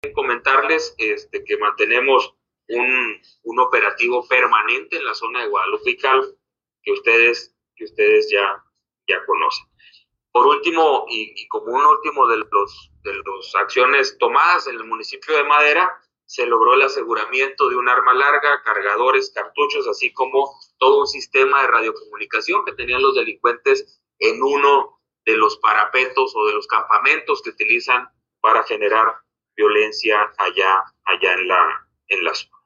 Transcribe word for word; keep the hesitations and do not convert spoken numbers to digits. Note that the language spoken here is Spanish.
comentarles este, que mantenemos un, un operativo permanente en la zona de Guadalupe y Calvo, que ustedes, que ustedes ya, ya conocen. Por último, y, y como un último de los de las acciones tomadas en el municipio de Madera, se logró el aseguramiento de un arma larga, cargadores, cartuchos, así como todo un sistema de radiocomunicación que tenían los delincuentes en uno de los parapetos o de los campamentos que utilizan para generar violencia allá, allá en la, en la zona.